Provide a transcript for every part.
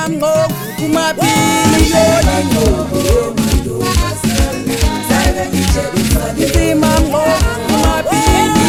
Sisimambo kumapini Sisimambo kumapini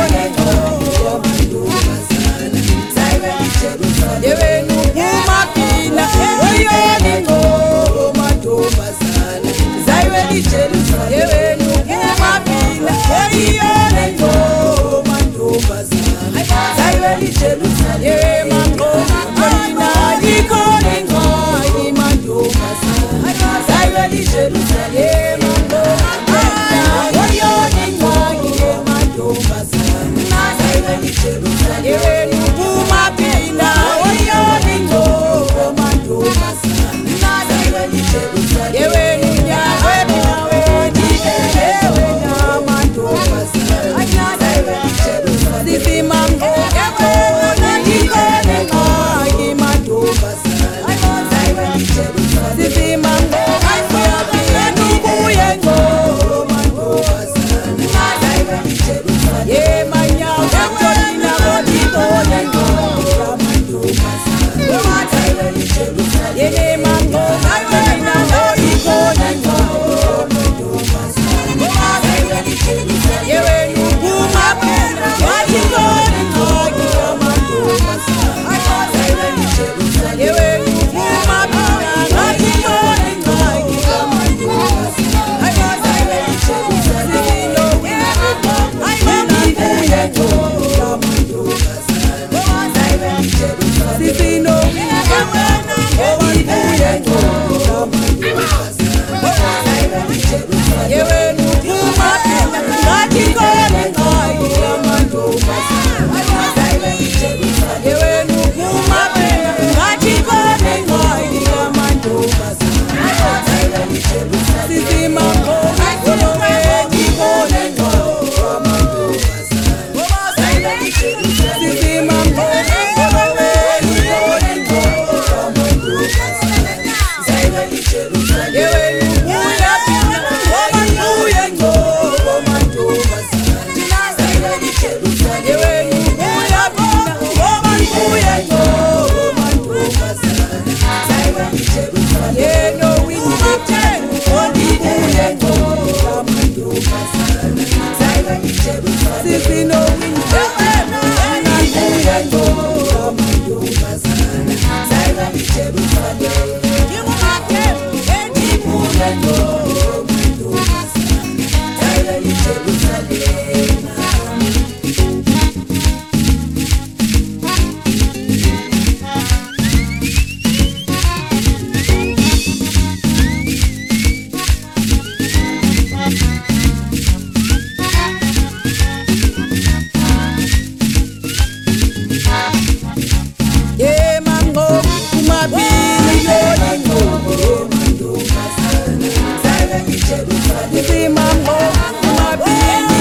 Yewenu kumapina Oyoningo mantombazana Zaiweni Jerusalem Yewenu kumapina Oyoningo mantombazana Zaiweni Jerusalem Yemango Marina Nikoningo mantombazana Zaiweni Jerusalem Yemango Oyoningo mantombazana Zaiweni Jerusalem Yewenu kumapina Oyoningo mantombazana Zaiweni Jerusalem Yewenu nyaweni naweni Yewenu mantombazana Zaiweni Jerusalem Sisimambo yewona Nikoningo mantombazana Zaiweni Jerusalem Sisimambo ayapina nukuyengo mantombazana Zaiweni Jerusalem Yemanya yewona Nikoningo mantombazana Zaiweni Jerusalem Yemango ayapina Nikoningo mantombazana Zaiweni Jerusalem Yewenu kumapina Nikoningo mantombazana Zaiweni Jerusalem Yewenu kumapina Nikoningo mantombazana Zaiweni Jerusalem Sisino Yewenu kumapina Nikoningo mantombazana Yewenu kumapina Nikoningo mantombazana Sisimambo Nikoningo mantombazana Sisimambo Yewenu kuyapina Oyoningo mantombazana Yewenu kuyapina Oyoningo mantombazana Yeno winipten Oyoningo mantombazana Sisino winipten Oyoningo Yemango kumapini Sisimambo kumapini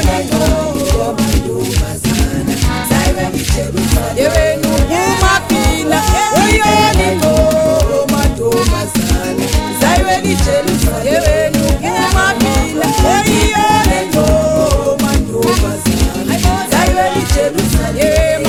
Yewenu kumapina Oyoningo mantombazana Zaiweni Jerusalem Yewenu kumapina Oyoningo mantombazana Zaiweni Jerusalem